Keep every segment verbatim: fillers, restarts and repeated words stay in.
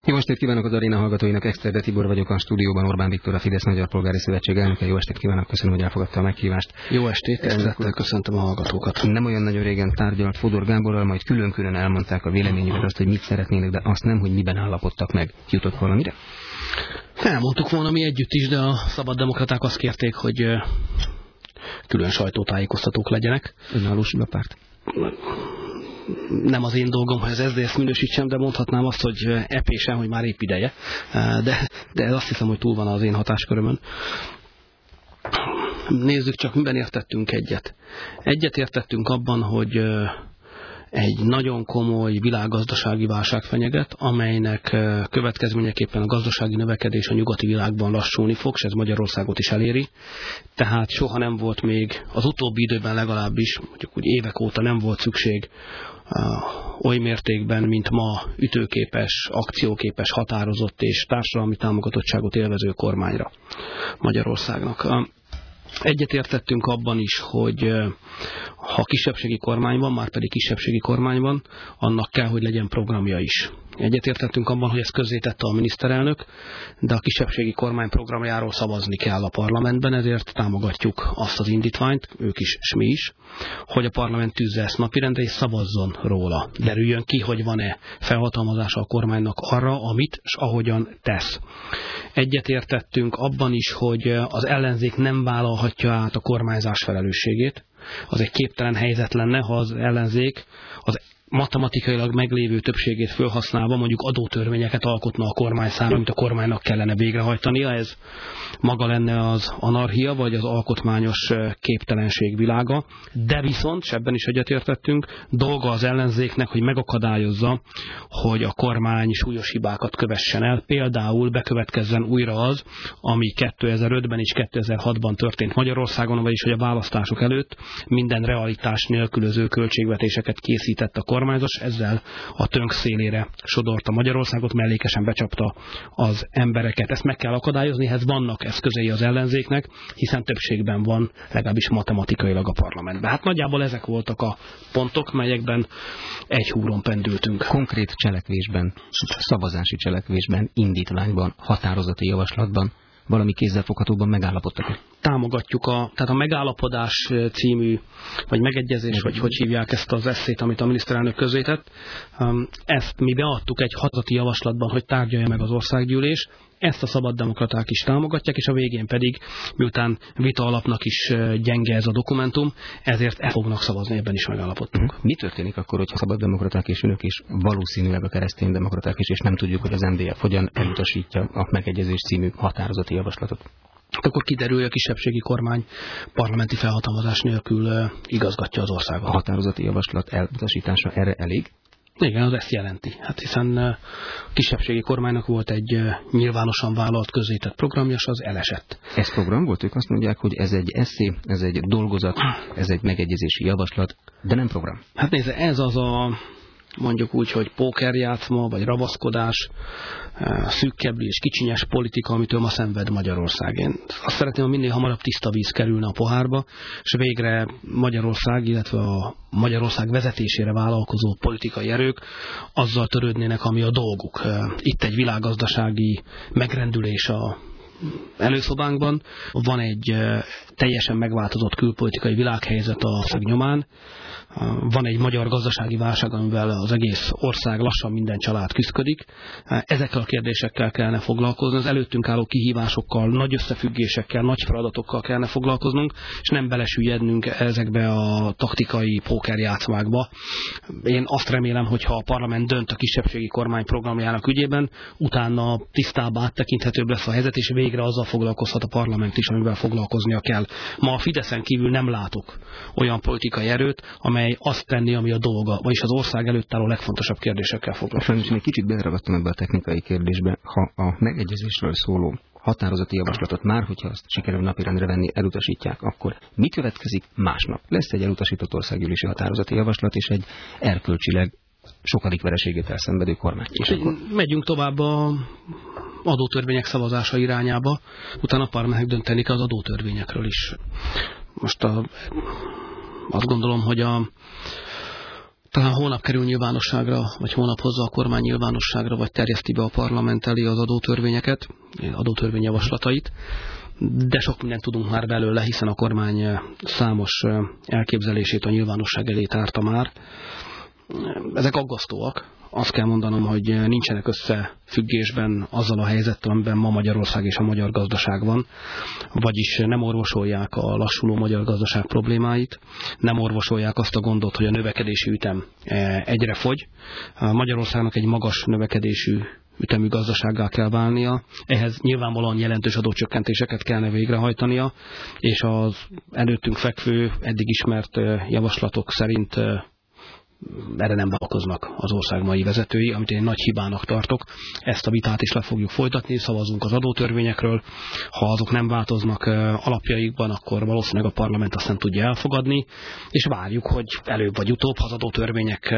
Jó estét kívánok az aréna hallgatóinak, Exterde Tibor vagyok, a stúdióban Orbán Viktor, a Fidesz Magyar Polgári Szövetség elnöke. Jó estét kívánok, köszönöm, hogy elfogadta a meghívást. Jó estét, tisztelettel köszöntöm a hallgatókat. Nem olyan nagyon régen tárgyalt Fodor Gáborral, majd külön-külön elmondták a véleményüket, azt, hogy mit szeretnének, de azt nem, hogy miben állapodtak meg. Jutott valamire? Elmondtuk volna mi együtt is, de a szabaddemokraták azt kérték, hogy külön sajtótájékoztatók legyenek. Önállósul a párt? Nem az én dolgom, hogy az es zé dé es minősítsem, de mondhatnám azt, hogy epésen, hogy már épp ideje. De, de azt hiszem, hogy túl van az én hatáskörömön. Nézzük csak, miben értettünk egyet. Egyet értettünk abban, hogy egy nagyon komoly világgazdasági válság fenyeget, amelynek következményeképpen a gazdasági növekedés a nyugati világban lassulni fog, és ez Magyarországot is eléri. Tehát soha nem volt még, az utóbbi időben legalábbis, mondjuk úgy évek óta nem volt szükség uh, oly mértékben, mint ma ütőképes, akcióképes, határozott és társadalmi támogatottságot élvező kormányra Magyarországnak. Uh, Egyetértettünk abban is, hogy ha kisebbségi kormány van, már pedig kisebbségi kormány van, annak kell, hogy legyen programja is. Egyetértettünk abban, hogy ezt közzétette a miniszterelnök, de a kisebbségi kormány programjáról szavazni kell a parlamentben, ezért támogatjuk azt az indítványt, ők is, és mi is, hogy a parlament tűzze ezt napirendre és szavazzon róla. Derüljön ki, hogy van-e felhatalmazása a kormánynak arra, amit és ahogyan tesz. Egyetértettünk abban is, hogy az ellenzék nem vállalhatja át a kormányzás felelősségét. Az egy képtelen helyzet lenne, ha az ellenzék az matematikailag meglévő többségét felhasználva mondjuk adótörvényeket alkotna a kormány számára, amit a kormánynak kellene végrehajtania. Ez maga lenne az anarchia, vagy az alkotmányos képtelenség világa. De viszont, és ebben is egyetértettünk, dolga az ellenzéknek, hogy megakadályozza, hogy a kormány súlyos hibákat kövessen el. Például bekövetkezzen újra az, ami kétezer-ötben és kétezer-hatban történt Magyarországon, vagyis hogy a választások előtt minden realitás nélkülöző költségvetéseket készített a kormány, ezzel a tönk szélére sodorta Magyarországot, mellékesen becsapta az embereket. Ezt meg kell akadályozni, ehhez vannak eszközei az ellenzéknek, hiszen többségben van, legalábbis matematikailag a parlamentben. Hát nagyjából ezek voltak a pontok, melyekben egy húron pendültünk. Konkrét cselekvésben, szavazási cselekvésben, indítványban, határozati javaslatban valami kézzelfoghatóban megállapodtak. Támogatjuk a, tehát a megállapodás című, vagy megegyezés, vagy hogy hívják ezt az esszét, amit a miniszterelnök közzétett. Ezt mi beadtuk egy határozati javaslatban, hogy tárgyalja meg az országgyűlés. Ezt a szabaddemokraták is támogatják, és a végén pedig, miután vita alapnak is gyenge ez a dokumentum, ezért el fognak szavazni, ebben is megállapodtunk. Mi történik akkor, hogyha szabaddemokraták és önök is, valószínűleg a kereszténydemokraták is, és nem tudjuk, hogy az em dé ef hogyan elutasítja a megegyezés című határozati javaslatot? Akkor kiderül, hogy a kisebbségi kormány parlamenti felhatalmazás nélkül igazgatja az országot. A határozati javaslat elutasítása erre elég? Igen, az ezt jelenti. Hát hiszen a kisebbségi kormánynak volt egy nyilvánosan vállalt, közzétett programja, és az elesett. Ez program volt? Ők azt mondják, hogy ez egy esszé, ez egy dolgozat, ez egy megegyezési javaslat, de nem program. Hát nézze, ez az a, mondjuk úgy, hogy pókerjátszma, vagy ravaszkodás, szűkkebb és kicsinyes politika, amitől ma szenved Magyarország. Én azt szeretném, hogy minél hamarabb tiszta víz kerülne a pohárba, és végre Magyarország, illetve a Magyarország vezetésére vállalkozó politikai erők azzal törődnének, ami a dolguk. Itt egy világgazdasági megrendülés a előszobánkban, van egy teljesen megváltozott külpolitikai világhelyzet a szög nyomán, van egy magyar gazdasági válság, amivel az egész ország, lassan minden család küszködik. Ezekkel a kérdésekkel kellene foglalkozni, az előttünk álló kihívásokkal, nagy összefüggésekkel, nagy feladatokkal kellene foglalkoznunk, és nem belesüllyednünk ezekbe a taktikai pókerjátszmákba. Én azt remélem, hogy ha a parlament dönt a kisebbségi kormány programjának ügyében, utána tisztább, áttekinthetőbb lesz a helyzet, és végre azzal foglalkozhat a parlament is, amivel foglalkoznia kell. Ma a Fideszen kívül nem látok olyan politikai erőt, amely azt tenni, ami a dolga, vagyis az ország előtt álló legfontosabb kérdésekkel foglalkozni. Sajnos egy kicsit beleragadtam ebbe a technikai kérdésbe. Ha a megegyezésről szóló határozati javaslatot már, hogyha azt sikerül napirendre venni, elutasítják, akkor mi következik másnap? Lesz egy elutasított országgyűlési határozati javaslat, és egy erkölcsileg sokadik vereségét elszenvedő kormány. És akkor megyünk tovább a adótörvények szavazása irányába, utána a parlamentnek dönteni kell az adótörvényekről is. Most a, azt gondolom, hogy a Talán holnap kerül nyilvánosságra, vagy holnap hozza a kormány nyilvánosságra, vagy terjeszti be a parlament elé az adótörvényeket, adótörvényjavaslatait, de sok mindent tudunk már belőle, hiszen a kormány számos elképzelését a nyilvánosság elé tárta már. Ezek aggasztóak. Azt kell mondanom, hogy nincsenek összefüggésben azzal a helyzettel, amiben ma Magyarország és a magyar gazdaság van, vagyis nem orvosolják a lassuló magyar gazdaság problémáit, nem orvosolják azt a gondot, hogy a növekedési ütem egyre fogy. Magyarországnak egy magas növekedésű ütemű gazdasággá kell válnia, ehhez nyilvánvalóan jelentős adócsökkentéseket kellene végrehajtania, és az előttünk fekvő, eddig ismert javaslatok szerint erre nem vállalkoznak az ország mai vezetői, amit én nagy hibának tartok. Ezt a vitát is le fogjuk folytatni, szavazunk az adótörvényekről. Ha azok nem változnak alapjaikban, akkor valószínűleg a parlament azt nem tudja elfogadni, és várjuk, hogy előbb vagy utóbb, ha az adótörvények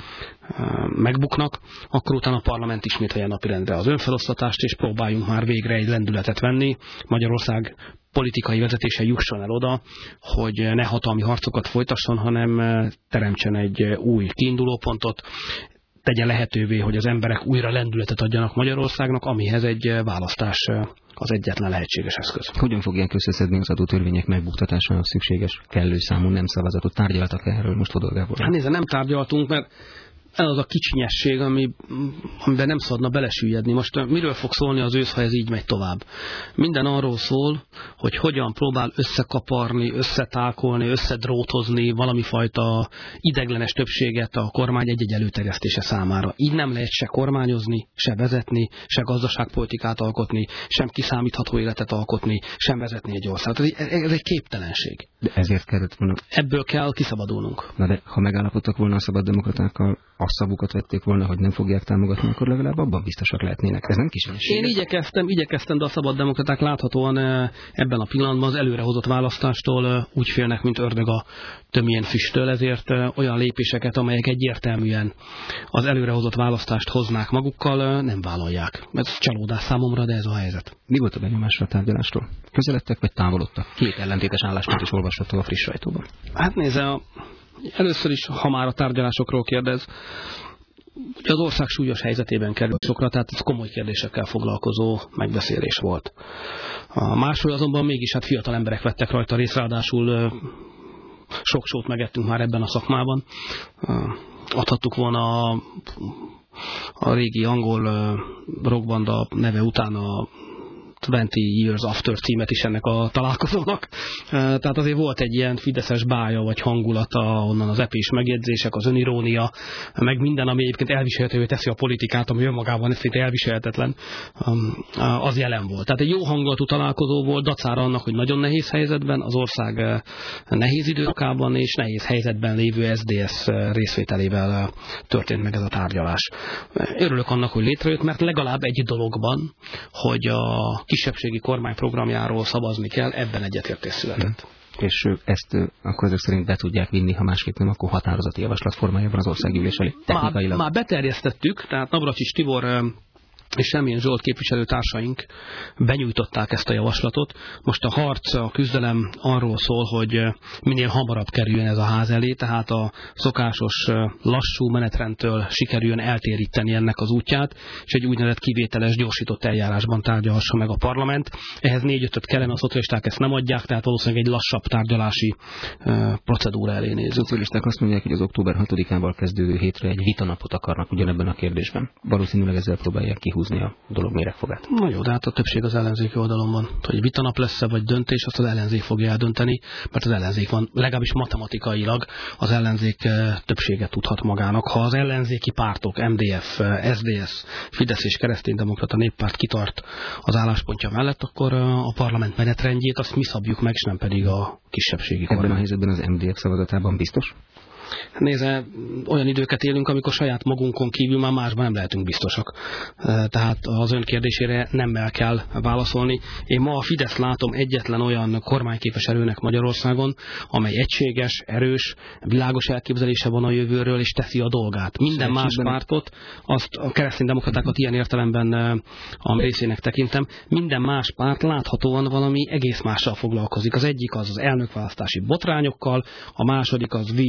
megbuknak, akkor utána a parlament ismét vegye napirendre az önfelosztatást, és próbáljunk már végre egy lendületet venni. Magyarország politikai vezetése jusson el oda, hogy ne hatalmi harcokat folytasson, hanem teremtsen egy új kiindulópontot, tegye lehetővé, hogy az emberek újra lendületet adjanak Magyarországnak, amihez egy választás az egyetlen lehetséges eszköz. Hogyan fogják összeszedni az adótörvények megbuktatásának szükséges kellő számú nem szavazatot? Tárgyaltak erről most Fodor Gábor? Hát nézze, nem tárgyaltunk, mert ez az a kicsinyesség, ami, amiben nem szabadna belesüllyedni. Most miről fog szólni az ősz, ha ez így megy tovább? Minden arról szól, hogy hogyan próbál összekaparni, összetákolni, összedrótozni valami fajta ideglenes többséget a kormány egy-egy előterjesztése számára. Így nem lehet se kormányozni, se vezetni, se gazdaságpolitikát alkotni, sem kiszámítható életet alkotni, sem vezetni egy országot. Ez egy, ez egy képtelenség. De ezért kellett volna... Ebből kell kiszabadulnunk. Na de ha megállapodtak volna a szabaddemokratákkal, a szavukat vették volna, hogy nem fogják támogatni, akkor legalább abban biztosak lehetnének. Ez nem kicsinyesség. Én igyekeztem, igyekeztem, de a szabaddemokraták láthatóan ebben a pillanatban az előrehozott választástól úgy félnek, mint ördög a tömjén füsttől, ezért olyan lépéseket, amelyek egyértelműen az előrehozott választást hoznák magukkal, nem vállalják. Ez csalódás számomra, de ez a helyzet. Mi volt a benyomásra a tárgyalástól? Közeledtek vagy távolodtak? Két ellentétes álláspont is olvasható a friss sajtóban. Hát nézze, a először is, ha már a tárgyalásokról kérdez, ugye az ország súlyos helyzetében kerül sokra, tehát ez komoly kérdésekkel foglalkozó megbeszélés volt. A másról azonban mégis hát fiatal emberek vettek rajta részt, ráadásul sok sót megettünk már ebben a szakmában. Adhattuk volna a, a régi angol rockbanda neve után a twenty years after címet is ennek a találkozónak. Tehát azért volt egy ilyen fideszes bája vagy hangulata, onnan az epés megjegyzések, az önirónia, meg minden, ami egyébként elviselhetővé teszi a politikát, ami önmagában szinte elviselhetetlen, az jelen volt. Tehát egy jó hangulatú találkozó volt, dacára annak, hogy nagyon nehéz helyzetben, az ország nehéz időkában és nehéz helyzetben lévő es zé dé es részvételével történt meg ez a tárgyalás. Örülök annak, hogy létrejött, mert legalább egy dologban, hogy a kisebbségi kormány programjáról szavazni kell, ebben egyetértés született. És ezt akkor ezek szerint be tudják vinni, ha másképp nem, akkor határozati javaslat formájában az országgyűlés elé. Technikailag. Már, már beterjesztettük, tehát Navracsics Tibor és Semjén Zsolt képviselőtársaink benyújtották ezt a javaslatot. Most a harc, a küzdelem arról szól, hogy minél hamarabb kerüljön ez a ház elé, tehát a szokásos lassú menetrendtől sikerüljön eltéríteni ennek az útját, és egy úgynevezett kivételes, gyorsított eljárásban tárgyalhassa meg a parlament. Ehhez négy-ötöt kellene, a szocialisták ezt nem adják, tehát valószínűleg egy lassabb tárgyalási procedúra elé nézünk. A szocialisták azt mondják, hogy az október hatodikával kezdődő hétre egy vitanapot akarnak ugyanebben a kérdésben. Valószínűleg ezzel próbálják kihúzni a dolog méregfogát. Na jó, de hát a többség az ellenzéki oldalon van. Hogy vitanap lesz-e vagy döntés, azt az ellenzék fogja eldönteni, mert az ellenzék van, legalábbis matematikailag az ellenzék többséget tudhat magának. Ha az ellenzéki pártok, em dé ef, es zé dé es, Fidesz és Kereszténydemokrata Néppárt kitart az álláspontja mellett, akkor a parlament menetrendjét azt mi szabjuk meg, és nem pedig a kisebbségi kormány. Ebben a helyzetben az em dé ef szavazatában biztos? Nézze, olyan időket élünk, amikor saját magunkon kívül már másban nem lehetünk biztosak. Tehát az ön kérdésére nemmel kell válaszolni. Én ma a Fidesz látom egyetlen olyan kormányképes erőnek Magyarországon, amely egységes, erős, világos elképzelése van a jövőről, és teszi a dolgát. Minden más pártot, azt a kereszténydemokratákat ilyen értelemben a részének tekintem, minden más párt láthatóan valami egész mással foglalkozik. Az egyik az az elnökválasztási botrányokkal, a második az vív egy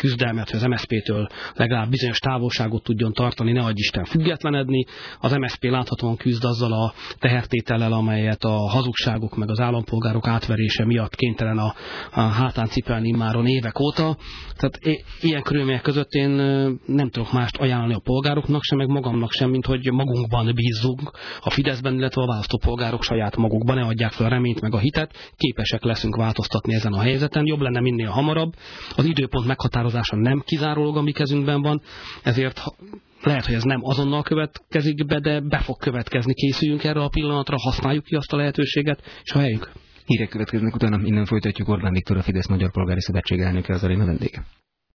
küzdelmet, hogy az em es zé pé-től legalább bizonyos távolságot tudjon tartani, ne adj Isten függetlenedni. Az em es zé pé láthatóan küzd azzal a tehertétellel, amelyet a hazugságok meg az állampolgárok átverése miatt kénytelen a, a hátán cipelni immáron évek óta. Tehát ilyen körülmények között én nem tudok mást ajánlani a polgároknak sem, meg magamnak sem, mint hogy magunkban bízzunk a Fideszben, illetve a választópolgárok saját magukban, ne adják fel a reményt meg a hitet, képesek leszünk változtatni ezen a helyzeten, jobb lenne minél hamarabb. Az időpont meghatározása nem kizárólag a mi kezünkben van, ezért lehet, hogy ez nem azonnal következik be, de be fog következni, készüljünk erre a pillanatra, használjuk ki azt a lehetőséget, és a helyünk. Hírek következnek, utána innen folytatjuk. Orbán Viktor, a Fidesz Magyar Polgári Szövetség elnöke, az aréna vendége.